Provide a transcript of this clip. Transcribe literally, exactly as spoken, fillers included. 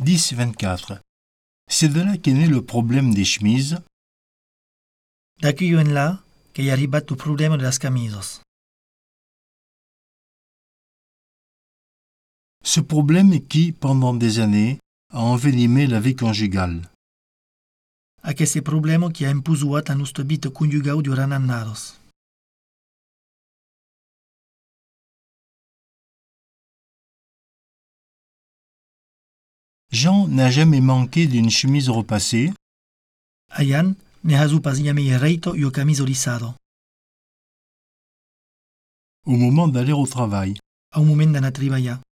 dix vingt-quatre. C'est de là qu'est né le problème des chemises. Daqui en là che è arrivato il problema delle camisos. Ce problème qui, pendant des années, a envenimé la vie conjugale. Aquest problema che ha impusuat a nostra vita conjugal durant annados. Jean n'a jamais manqué d'une chemise repassée. A Jan ne ha pas jamais reito io camiso lissado. Au moment d'aller au travail. A un moment d'anar a treballar.